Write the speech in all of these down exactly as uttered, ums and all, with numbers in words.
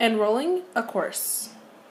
Enrolling a course.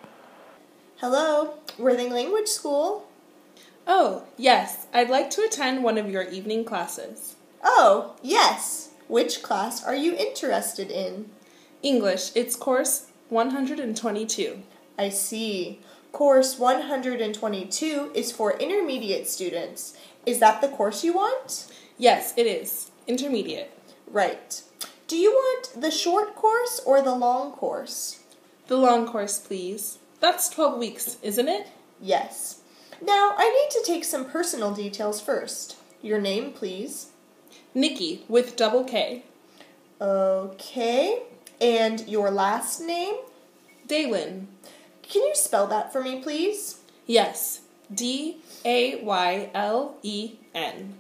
Hello, Worthing Language School. Oh, yes, I'd like to attend one of your evening classes. Oh, yes. Which class are you interested in? English, it's course one hundred twenty-two. I see. Course one hundred twenty-two is for intermediate students. Is that the course you want? Yes, it is. Intermediate. Right. Do you want the short course or the long course? The long course, please. That's twelve weeks, isn't it? Yes. Now, I need to take some personal details first. Your name, please. Nikki, with double K. Okay. And your last name? Daylin. Can you spell that for me, please? Yes. D A Y L E N.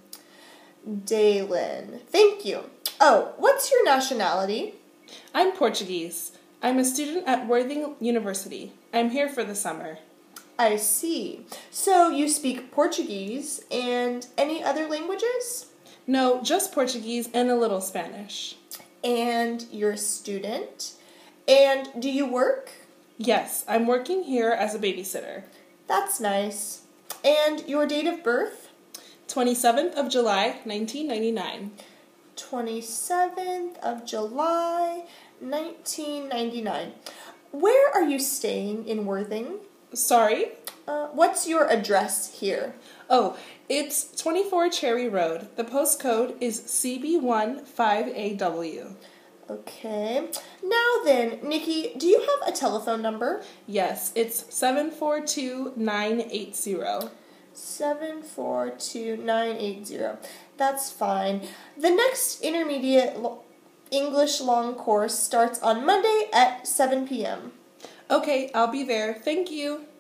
Daylin. Thank you. Oh, what's your nationality? I'm Portuguese. I'm a student at Worthing University. I'm here for the summer. I see. So you speak Portuguese and any other languages? No, just Portuguese and a little Spanish. And you're a student? And do you work? Yes, I'm working here as a babysitter. That's nice. And your date of birth? twenty-seventh of July, nineteen ninety-nine. twenty-seventh of July, nineteen ninety-nine. Where are you staying in Worthing? Sorry? Uh, what's your address here? Oh, it's twenty-four Cherry Road. The postcode is C B one five A W. Okay. Now then, Nikki, do you have a telephone number? Yes, it's seven four two nine eight zero. seven four two nine eight zero. That's fine. The next intermediate lo- English long course starts on Monday at seven p.m. Okay, I'll be there. Thank you.